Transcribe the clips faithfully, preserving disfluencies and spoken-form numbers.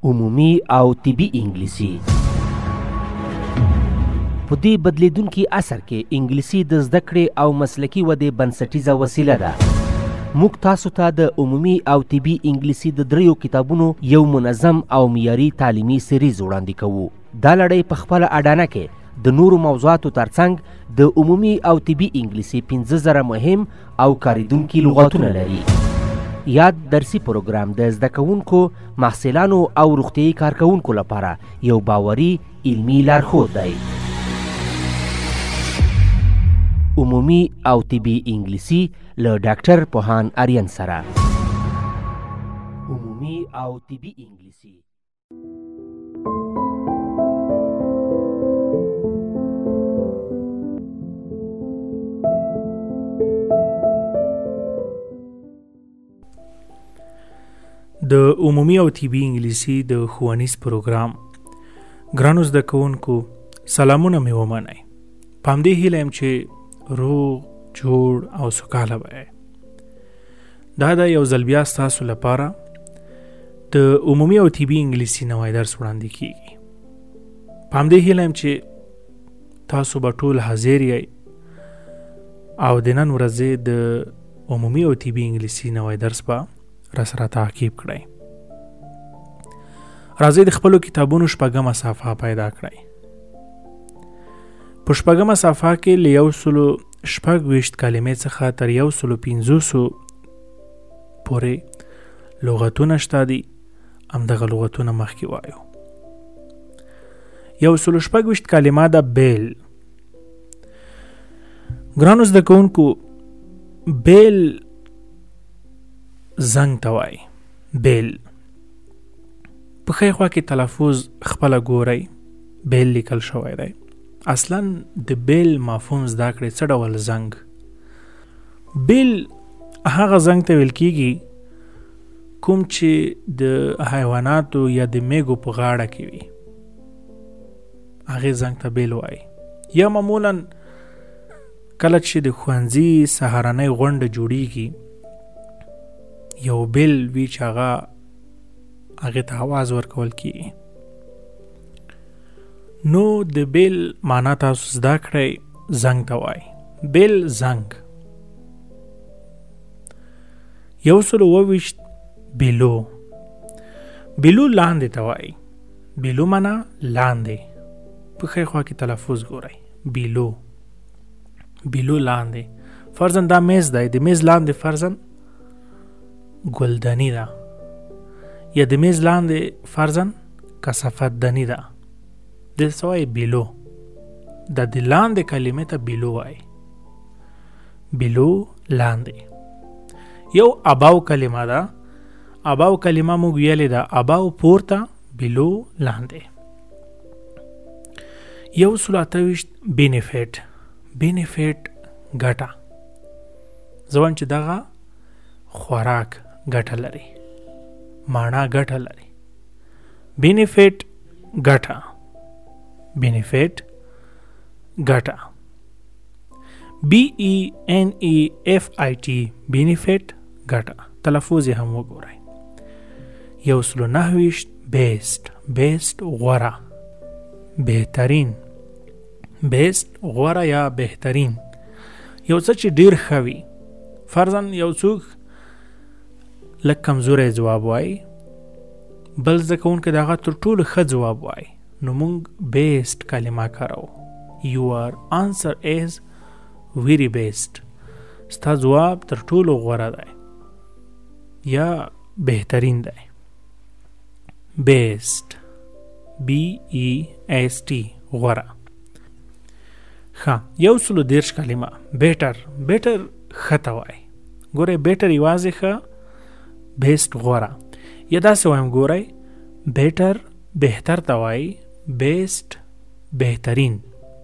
عمومي او طبي انګلیسي. په دې بدلیدونکي عصر کې انګلیسي د زده کړې او مسلکي ودې بنسټیزه وسیله ده. موږ تاسو ته د عمومي او طبي انګلیسي د دریو کتابونو یو منظم او معیاري تعلیمي سریز وړاندې کوو. دا لړۍ په خپله اډانه کې د نورو موضوعاتو ترڅنګ د عمومي او طبي انګلیسي پنځه زره مهم او کاریدونکي لغتونه لري. یاد درسي پروګرام د زده کوونکو، محصلانو او روغتیايي کارکوونکو لپاره یو باوري علمي لارښود دی. عمومي او طبي انګلیسي له ډاکټر پوهان آریان سره. عمومي او طبي انګلیسي. د عمومي او طبي انګلیسي د ښوونیز پروګرام ګرانو زده کوونکو سلامونه مې ومنئ. په همدې هیله یم چې روغ جوړ او سوکاله به. دا د یو ځل بیا ستاسو لپاره د عمومي او طبي انګلیسي نوی درس وړاندې کیږي. په همدې هیله یم چې تاسو به ټول حاضر یئ او د نن ورځې د عمومي او طبي انګلیسي نوی درس به راسره تعقیب کړئ. راځئ د خپلو کتابونو شپږمه صفحه پیدا کړئ. په شپږمه صفحه کې له یو سلو شپږ ویشت کلمې څخه تر یو سلو پنځوسو پورې لغتونه شته دي. همدغه لغتونه مخکې وایو. یو سلو شپږ ویشت کلمه ده بیل. ګرانو زده کوونکو بیل زنګ ته وایي. بیل په ښی خوا کې تلفظ خپله ګورئ. بیل لیکل شوی دی. اصلا د بیل مفهوم زده کړئ. څه ډول زنګ؟ بیل هغه زنګ ته ویل کیږي کوم چې د حیواناتو یا د میږو په غاړه کې وي. هغې زنګ ته بیل وایي. یا معمولا کله چې د ښوونځي سهارنۍ غونډه جوړیږي یو بیل وي چې هغه هغې ته آواز ورکول کیږي. نو د بیل معنا تاسو زده کړئ. زنګ ته وایي. بیل زنګ. یو سلو اووه ویشت بیلو. بیلو لاندې ته وایي. بیلو معنا لاندې. په ښی خوا کې تلفظ ګورئ. بیلو بیلو لاندې. فرضاً دا میز دی. د میز لاندې فرضاً ګلدني ده یا د میز لاندې فرضاً کثافت دني ده. د څه وایي؟ بیلو. د د لاندې کلمې ته بیلو وایي. بیلو لاندې. یو اباو کلمه ده. اباو کلمه موږ ویلې ده اباو پورته، بیلو لاندې. یو سلو اته ویشت بینیفیټ. بینیفیټ ګټه. ځوان چې دغه خوراک ګټه لري، مانا ګټه لري. بینیفیټ ګټه. بینیفیټ ګټه. بی ای این ای ایف آی ټي بینیفیټ ګټه. تلفظ یې هم وګورئ. یو سلو نهه ویشت بیسټ. بیسټ غوره، بهترین. بیسټ غوره یا بهترین. یو څه چې ډیر ښه وي. فرضاً یو څوک لږ کمزوری ځواب وایي، بل زده کوونکی د هغه تر ټولو ښه ځواب وایي، نو موږ بیسټ کلمه کاروو. your answer is very best. ستا ځواب تر ټولو غوره دی یا بهترین دی. بیسټ بی ای ایس ټي غوره. ښه. یو سلو دېرش کلمه بیټر. بیټر ښه ته وایي. ګورئ بیټر یوازې ښه، بیسټ غوره. یا داسې وایم ګورئ بیټر بهتر ته وایي، بیسټ بهترین.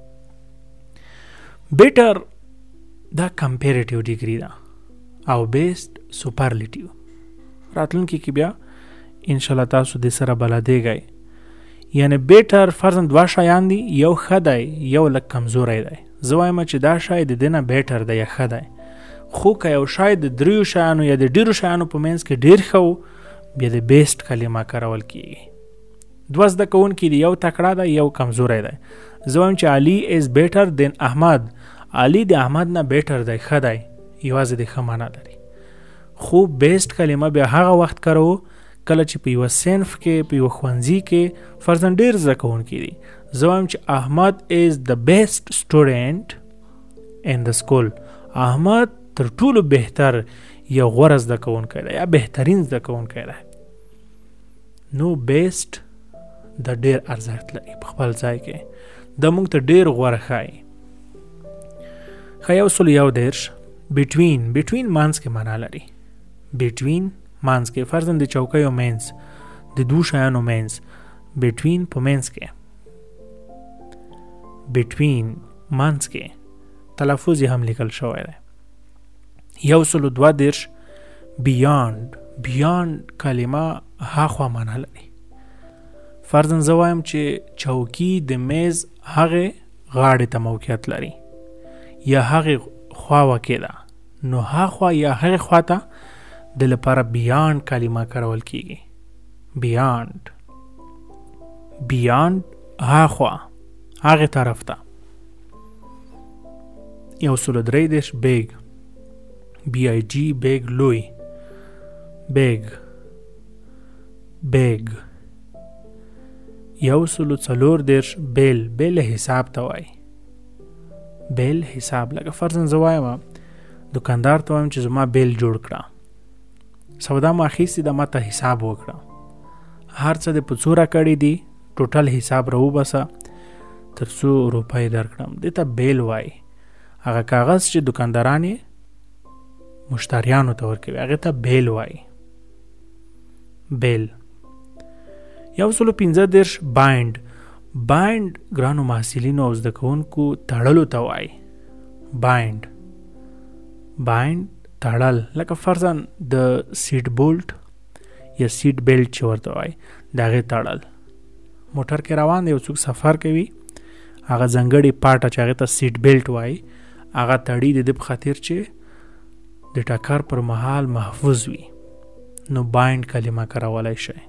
بیټر دا کمپیریټیو ډیګري ده او بیسټ سوپرلیټیو. راتلونکي کې بیا انشاءالله تاسو دې سره بلدېږئ. یعنی بیټر فرضاً دوه شیان دي، یو ښه دی یو لږ کمزوری دی. زه وایم چې دا شی د دې نه بیټر دی یا ښه دی. خو که یو شی د دریو شیانو یا د ډیرو شیانو په منځ کې ډیر ښه و، بیا د بیسټ کلمه کارول کیږي. دوه زده کوونکي دي، یو تکړه ده یو کمزوری دی. زه وایم چې علي از بیټر دین احمد، علي د احمد نه بیټر دی، ښه دی، یوازې د ښه معنا لري. خو بیسټ کلمه بیا هغه وخت کارو کله چې په یوه صنف کې، په یوه ښوونځي کې فرضاً ډېر زده کوونکي دي. زه وایم چې احمد از د بیسټ سټوډنټ ان د سکول، احمد تر ټولو بهتر یا غوره زده کوونکی دی یا بهترین زده کوونکی دی. نو بیسټ د ډېر ارزښت لري په خپل ځای کې، د موږ ته ډېر غوره ښایي. ښه یو سل یو دېرش بټوین. بټوین منځ کې معنا لري. بټوین منځ کې، فرضاً د چوکیو منځ، د دوو شیانو منځ، بټوین په منځ کې، بټوین منځ کې، تلفظ یې هم لیکل شوی دی. یو سل دوه دېرش بیانډ. بیانډ کلمه هاخوا معنا لري. فرضاً زه وایم چې چوکي د میز هغې غاړې ته موقعیت لري یا هغې خوا واقع ده، نو هاخوا یا هغې خوا ته د لپاره بیانډ کلمه کارول کیږي. بیانډ، بیانډ هاخوا، هغې طرف ته. یو سل درې دېرش بیگ. بی آی جی بیگ لوی، بیگ، بیگ. یو سل څلور دېرش بیل. بیل حساب ته وایي. بیل حساب، لکه فرضاً زه وایم دکاندار ته وایم چې زما بیل جوړ کړه، سودا ما اخیستې ده، ما ته حساب وکړه، هر څه دې په څو راکړي دي، ټوټل حساب راوباسه تر څو روپۍ درکړم. دې ته بیل وایي. هغه کاغذ چې دکانداران یې مشتریانو ته ورکوي هغې ته بیل وایي. بیل. یو سلو پنځه دېرش باینډ. باینډ ګرانو محصلینو او زده کوونکو تړلو ته وایي. باینډ، باینډ تړل، لکه فرضاً د سیټ بولټ یا سیټ بیلټ چې ورته وایي د هغې تړل. موټر کې روان دی، یو څوک سفر کوي، هغه ځانګړې پاټه چې هغې ته سیټ بیلټ وایي هغه تړي د دې په خاطر چې د ټکر پر مهال محفوظ وي. نو باینډ کلمه کارولی شئ.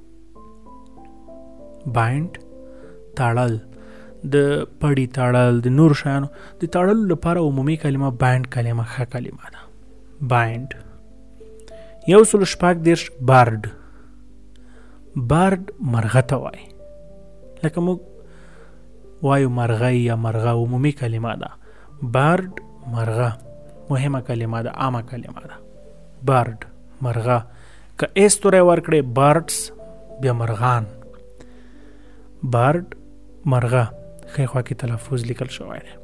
باینډ تړل، د پړی تړل، د نور شیانو د تړلو لپاره عمومي کلمه باینډ کلمه ښه کلمه ده. باینډ. یو سل شپږ دېرش برډ. برډ مرغه ته وایي، لکه موږ وایو مرغۍ یا مرغه، عمومي کلمه ده. برډ مرغه مهمه کلمه ده، عامه کلمه ده. برډ مرغه. که ایس توری ورکړې برډس بیا مرغان. برډ مرغه، ښی خوا کې تلفظ لیکل شوی دی.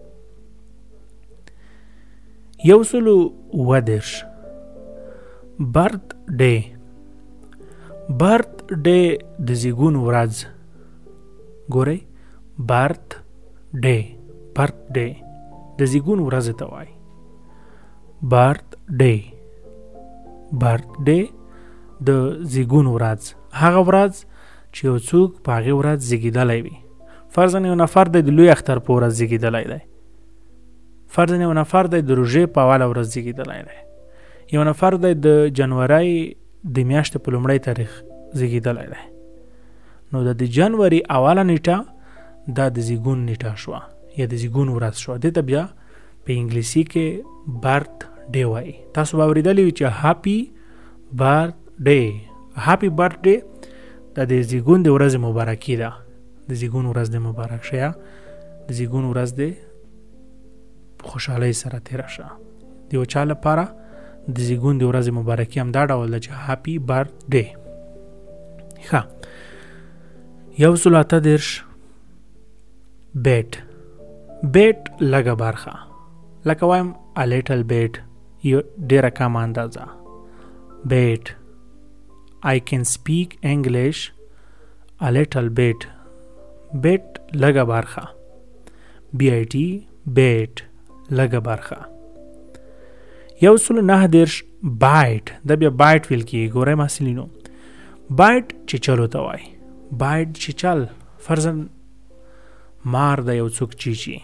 یو سل اووه دېرش برت ډے. برت ډے د زیږون ورځ. ګورئ، برت ډے، برت ډے د زیږون ورځ ته وایي. برت ډے، برت ډے د زیږون ورځ، هغه ورځ چې یو څوک په هغې ورځ زیږېدلی وي. فرضاً یو نفر دی د لوی اختر په ورځ زیږېدلی دی. فرضاً یو نفر دی د روژې په اوله ورځ زیږېدلی دی. یو نفر دی د جنورۍ د میاشتې په لومړی تاریخ زیږېدلی دی. نو د د جنوري اوله نیټه دا د زیږون نیټه شوه یا د زیږون ورځ شوه. دې ته بیا په انګلیسي کې برت ډے وایي. تاسو به اورېدلی وي چې هاپي برت ډے، هاپي برت ډے دا د زیږون د ورځې مبارکي ده. د زیږون ورځ د مبارک شه یا د زیږون ورځ د خوشحالۍ سره تېره شه. د یو چا لپاره د زیږون د ورځې مبارکي هم دا ډول ده چې هاپي برت ډے. ښه، یو سل اته دېرش بیټ. بیټ لږه برخه، لکه وایم a little bit، یو ډېره کمه اندازه. بیټ. I can speak English a little bit. بیټ لږه برخه. بی آی ټي بیټ لږه برخه. یو سل نهه دېرش بایټ. دا بیا بایټ ویل کېږي. ګورئ محصلینو، بایټ چیچلو ته وایي. بایټ چیچل، فرضاً مار د یو څوک چیچي،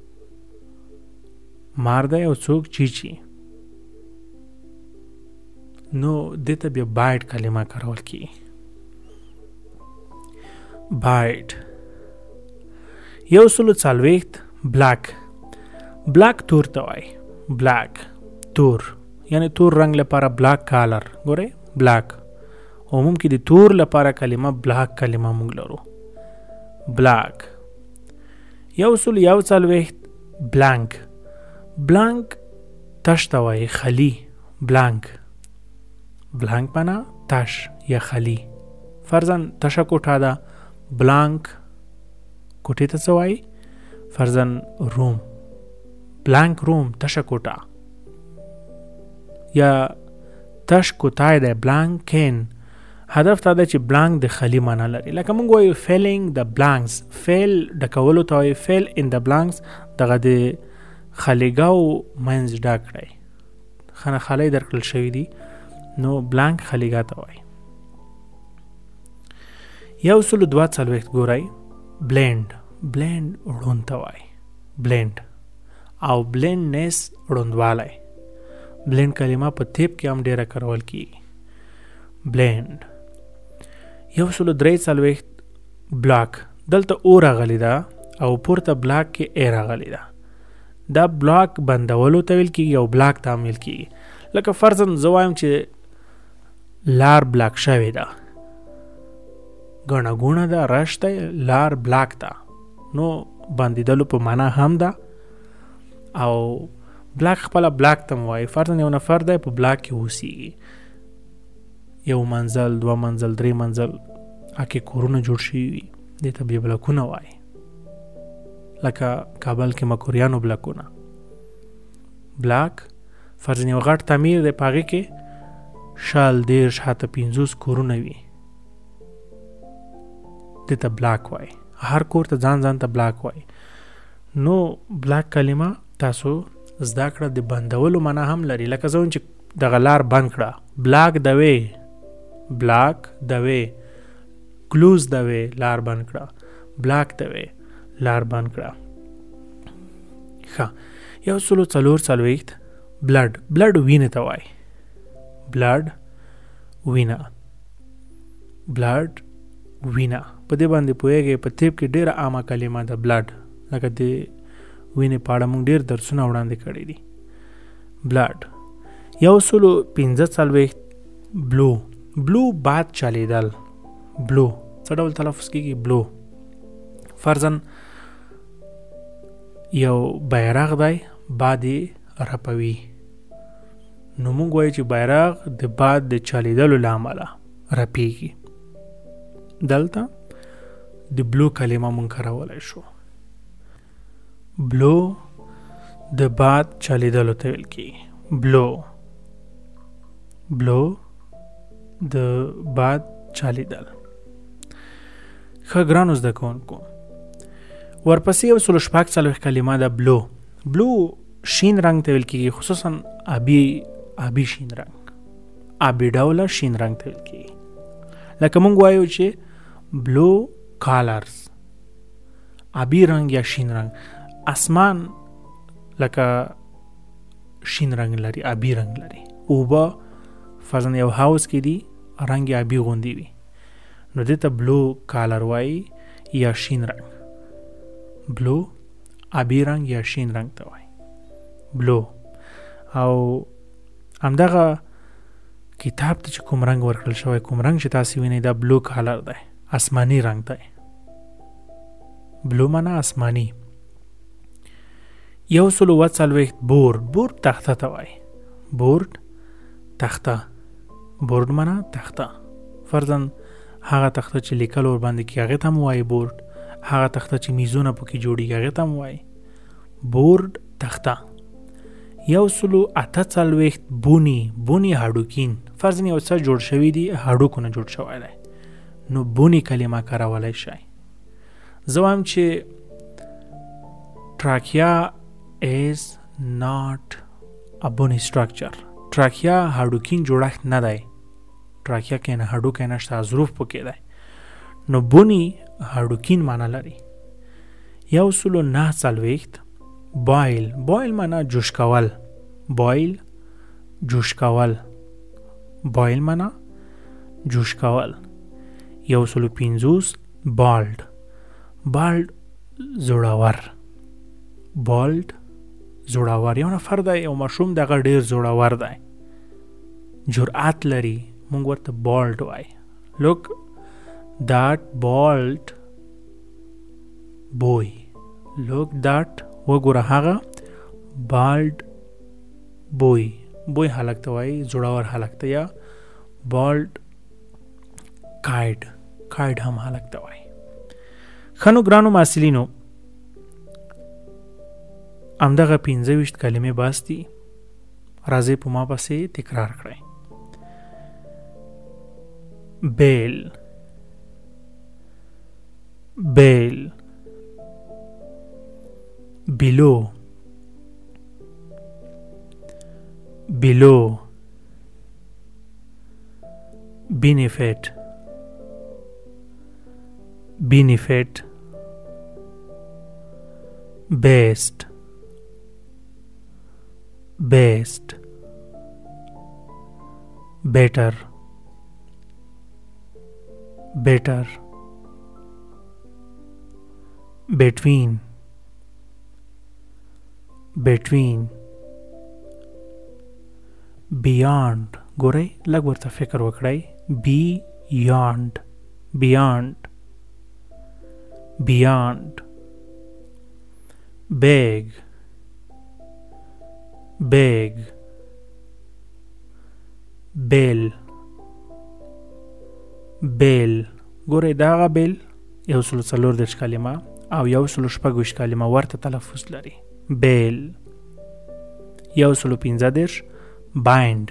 مار د یو څوک چیچي، نو دې ته بیا بایټ کلمه کارول کېږي. بایټ. یو سلو څلوېښت بلاک. بلاک تور ته وایي. بلاک تور، یعنی تور رنگ لپاره بلاک کالر. ګورئ بلاک عموم کې د تور لپاره کلمه بلاک کلمه موږ لرو. بلاک. یو سلو یو څلوېښت بلانک. بلانک تش ته وایي، خالي. بلانک بلانک معنا تش یا خالي. فرضاً تشه کوټه ده، بلانک کوټې ته څه وایي؟ فرضاً روم. بلانک روم تشه کوټه، یا تش کوټای ده بلانک کین. هدف تا ده چې بلانک د خالی معنا لري. لکه موږ وایو فیلینګ د بلانکس. فیل ډکولو ته وایي فیل ان د بلانکس، دغه د خالیګاو منځ ډک کړئ. خانه خالی درکړل شوي دي، نو بلانک خالیګا ته وایي. یو سلو دوه څلوېښت ګورئ بلینډ. بلینډ ړوند ته وایي. بلینډ او بلینډنس ړوندوالی. بلینډ کلمه په طب کې هم ډیره کارول کیږي. بلینډ. یو سلو درې څلوېښت بلاک. دلته او راغلی ده او پورته بلاک کې ای راغلی ده. دا بلاک بندولو ته ویل کیږي او بلاک ته هم ویل کیږي. لکه فرضاً زه وایم چې لار بلاک شوې ده، ګڼه ګوڼه ده، رش دی، لار بلاک ده، نو بندیدلو په معنا هم ده. او بلاک خپله بلاک ته وایي. فرضاً یو نفر دی په بلاک کې اوسیږي، یو منزل، دوه منزل، درې منزل، اکې کورونه جوړ شوي وي، دې ته بیا بلاکونه وایي. لکه کابل کې مکوریانو بلاکونه. بلاک فرضاً یو غټ تعمیر دی، په هغې کې شل، دېرش، حتی پنځوس کورونه وي، دې ته بلاک وایي. هر کور ته ځان ځان ته بلاک وایي. نو بلاک کلمه تاسو زده کړه د بندولو معنا هم لري. لکه زه وایم چې دغه لار بند کړه، بلاک د وې. بلاک د وې. کلوز د وې، لار بند کړه. بلاک د وې، لار بند کړه. ښه. یو سلو څلور څلوېښت بلډ. بلډ وینې ته وایي. بلډ وینه. بلډ وینه. په دې باندې پوهېږئ، په طب کې ډېره عامه کلمه ده بلډ. لکه د وینې په اړه موږ ډېر درسونه وړاندې کړي دي. بلډ. یو سلو پنځه څلوېښت بلو. بلو باد چلیدل. بلو څه ډول تلفظ کېږي؟ بلو. فرضاً یو بیرغ دی، باد یې رپوي، نو موږ وایو چې بیرغ د باد د چلیدلو له امله رپېږي. دلته د بلو کلمه موږ کارولی شو. بلو د باد چلیدلو ته ویل کېږي. بلو. بلو د باد چلیدل. ښه ګرانو زده کوونکو، ورپسې یو سلو شپږ څلوېښت کلمه ده بلو. بلو شین رنګ ته ویل کېږي، خصوصاً آبي آبي شین رنګ، آبي ډوله شین رنګ ته ویل کېږي. لکه موږ وایو چې بلو کالرز، آبي رنګ یا شین رنګ. اسمان لکه شین رنګ لري، آبي رنګ لري. اوبه فرضاً یو هاوس کې دي، رنګ آبي غوندې وي، نو دې ته بلو کالر وایي یا شین رنګ. بلو آبي رنګ یا شین رنګ ته وایي بلو. او همدغه کتاب ته چې کوم رنګ ورکړل شوی، کوم رنګ چې تاسو وینئ، دا بلو کالر دی، آسماني رنګ دی. بلو معنا آسماني. یو سلو اووه څلوېښت بورډ. بورډ تخته ته وایي. بورډ تخته. بورډ معنا تخته. فرضاً هغه تخته چې لیکل ور باندې کېږي هغې ته هم وایي بورډ. هغه تخته چې میزونه پکې جوړېږي هغې ته هم وایي بورډ تخته. یو سلو اته څلوېښت بونی. بونی هډوکین. فرضاً یو څه جوړ شوي دي، هډوکو نه جوړ شوی دی، نو بونی کلمه کارولی شئ. زه وایم چې trachea is not a bony structure. trachea هډوکین جوړښت نه دی. trachea کې نه هډوکی نشته، ظروف پکې دی، نو بونی هډوکین معنا لري. یو سلو نهه څلوېښت بایل. بایل معنا جوش کول. بایل جوش کول. بایل معنا جوش کول. یو سلو پنځوس بالډ بالډ زړور بالډ زړور یو نفر دی یو ماشوم دغه ډیر زړور دی جرأت لري موږ ورته بالډ وای look that bald boy look that وګوره هغه بالډ boy boy هلک ته وای زړور هلک ته یا بالډ کایډ کایډ هم هلک ته وای خنو ګرانو محصلینو همدغه پنځه ویشت کلمې بس دي راځئ په ما پسې تکرار کړئ بیل بیل below below benefit benefit best best better better between between beyond ګورئ لږ ورته فکر وکړئ beyond beyond beyond big big bell bell ګورئ دغه bell یو سلو څلور دېرش کلمه او یو سلو شپږ ویشت کلمه ورته تلفظ لري بیل یو سلو پنځه دېرش bind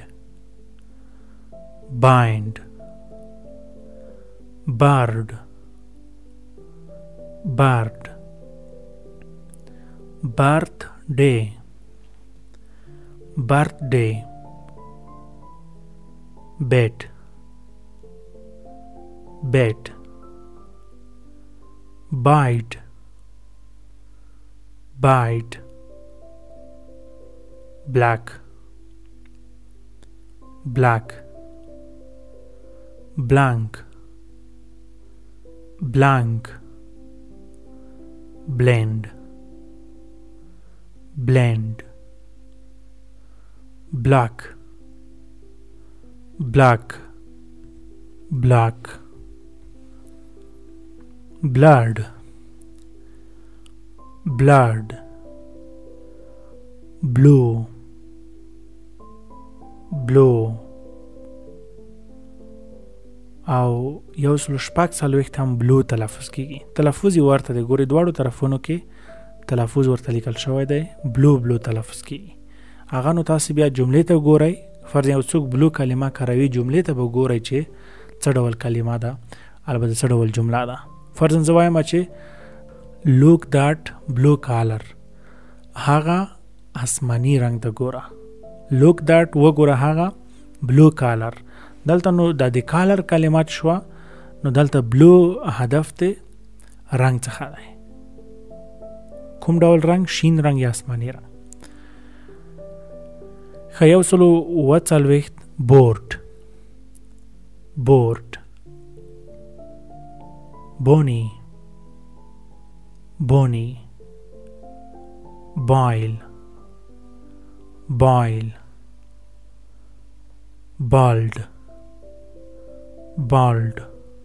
bind bird bird birthday birthday bet bet bite bite black black blank blank blend blend black black black blood blood blue blue او یو سلو شپږ څلوېښت هم بلو تلفظ کیږي تلفظ یې ورته دی ګورې دواړو طرفونو کې تلفظ ورته لیکل شوی دی بلو بلو تلفظ کیږي هغه نو تاسو بیا جملې ته ګورئ فرض یو څوک بلو کلمه کاروي جملې ته به ګورئ چې څه ډول کلمه ده البته څه ډول جمله ده فرضاً زه وایم چې look that blue color هغه آسماني رنګ ته ګوره look that وګوره هغه blue color دلته نو د دې کالر کلمات شو نو دلته بلو هدف ته رنگ څخه دی کوم ډول رنگ شین رنگ یا آسماني رنگ خیو سلو و څلوېښت بورډ بورډ بونی بونی boil boil bald bald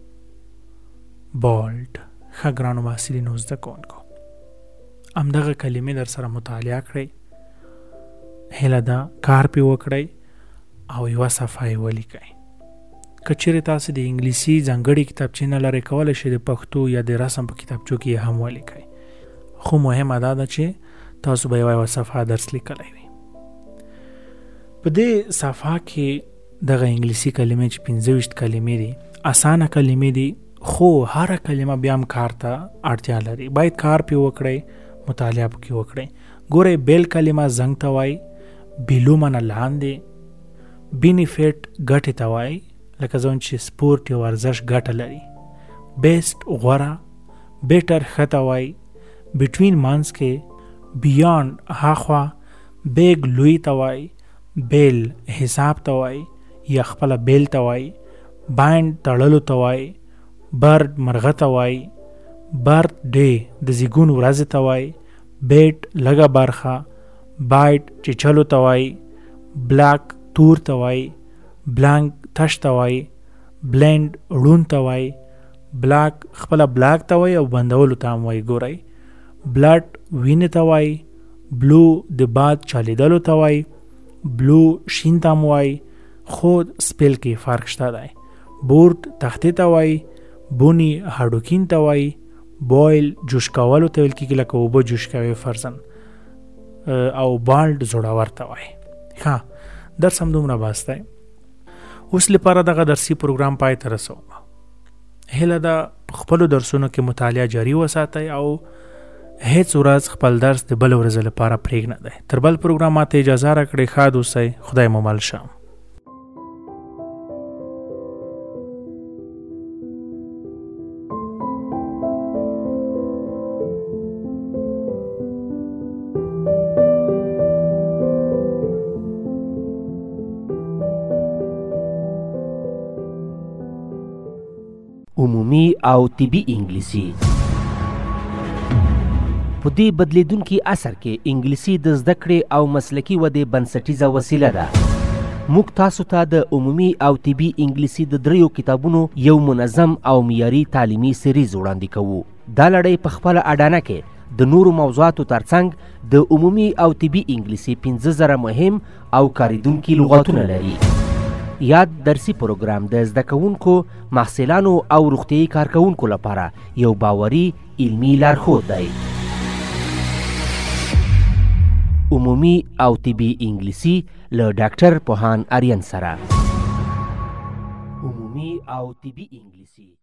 bald خګرانو محصلینو زده کوونکو همدغه کلمې در سره مطالعه کړئ هیله ده کار پې وکړئ او یوه صفحه یې ولیکئ که چیرې تاسو د انګلیسي ځانګړې کتابچې نه لرئ کولی شئ د پښتو یا د رسم په کتابچو کې هم ولیکئ خو مهمه دا ده چې تاسو به یوه صفحه درس لیکلی وي په دې صفحه کې دغه انګلیسي کلمې چې پنځه ویشت کلمې دي اسانه کلمې دي خو هره کلمه بیا هم کار ته اړتیا لري باید کار پې وکړئ مطالعه پکې وکړئ ګورئ بیل کلمه زنګ ته وایي بیلو منه لاندې بینیفیټ ګټې ته وایي لکه ځان چې سپورټ یا ورزش ګټه لري بیسټ غوره بیټر ښه ته وایي بټوین منځ کې بیانډ هاخوا بیګ لوی ته وایي بیل حساب ته وایي یا خپله بیل ته وایي بایند تړلو ته وایي برد مرغه ته وایي، برد ډې د زیږون ورځې ته وایي، بیټ لږه برخه، بایټ چیچلو ته وایي، بلاک تور ته وایي، بلانک تش ته وایي، بلینډ ړون ته وایي، بلاک خپله بلاک ته وایي او بندولو ته هم وایي. ګورئ بلډ وینې ته وایي، بلو د باد چالیدلو ته وایي، بلو شین ته هم وایي خو سپیل کې فرق شته دی. بورډ تختې ته وایي، بونی هډوکین ته وایي، بویل جوش کولو ته ویل کېږي لکه اوبه جوش کوي فرضاً، او بالډ زړور ته وایي. ښه درس هم دومره بس دی. اوس لپاره دغه درسي پروګرام پای ته رسوم. هیله ده په خپلو درسونو کې مطالعه جاري وساتئ او هیڅ ورځ خپل درس د بل ورځې لپاره پرېږدئ. تر بل پروګرام ماته اجازه راکړئ. ښاد اوسئ. خدای مو مل شه. عمومي او طبي انګلیسي. په دې بدلیدونکي عصر کې انګلیسي د زده کړې او مسلکي ودې بنسټیزه وسیله ده. موږ تاسو ته د عمومي او طبي انګلیسي د دریو کتابونو یو منظم او معیاري تعلیمي سریز وړاندې کوو. دا لړۍ په خپله اډانه کې د نورو موضوعاتو ترڅنګ د عمومي او طبي انګلیسي پنځه زره مهم او کاریدونکي لغتونه لري. یاد درسي پروګرام د زده کوونکو، محصلانو او روغتیايي کارکوونکو لپاره یو باوري علمي لارښود دی. عمومي او طبي انګلیسي له ډاکټر پوهان آرین سره. عمومي او طبي انګلیسي